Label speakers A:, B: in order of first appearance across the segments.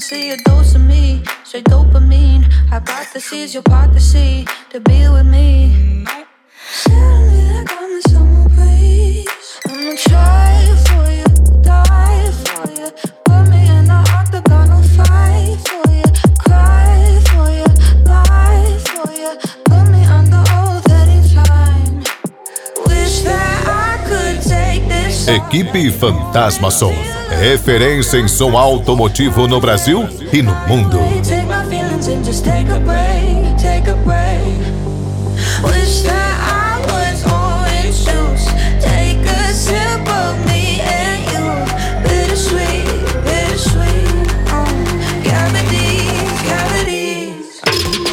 A: see a dose of me, straight dopamine. Hypotheses, you're part to see, to be with me. Suddenly that got me summer breeze. I'ma try for you, die for you. Put me in the octagon, I'll fight for you. Cry for you, lie for you. Put me under oath anytime. Wish that I could take this.
B: Equipe Fantasma Som, referência em som automotivo no Brasil e no mundo.
A: Take my feelings and just take a break, take a break. Wish that I was orange juice. Take a sip of me and you. Bittersweet, bittersweet. Cavities, cavities.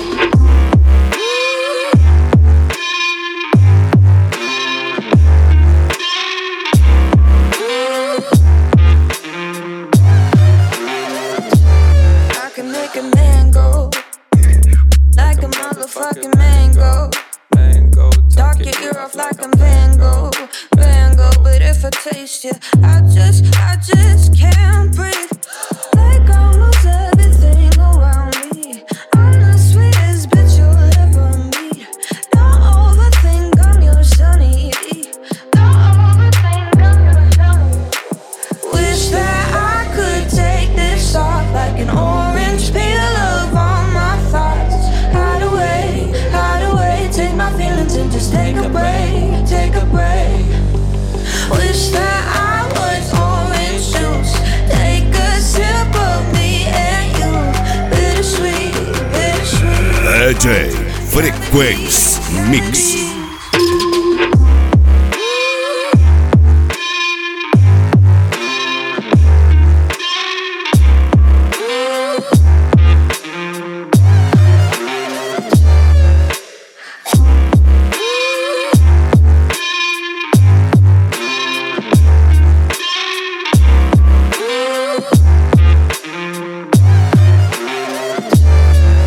A: I can make a man go like a motherfucking mango. Knock your ear off like I'm Van Gogh, Van Gogh. But if I taste you, I just can't breathe. Like I lose everything around me. I'm the sweetest bitch you'll ever meet. Don't overthink, I'm your sunny. Don't overthink, I'm your sunny. Wish that I could take this off like an orange peel of all my thoughts. Hide away, take my feelings and just take a break, take a break. Wish that I was orange juice. Take a sip of me and you. Bittersweet, bittersweet.
C: DJ Frequência Mix.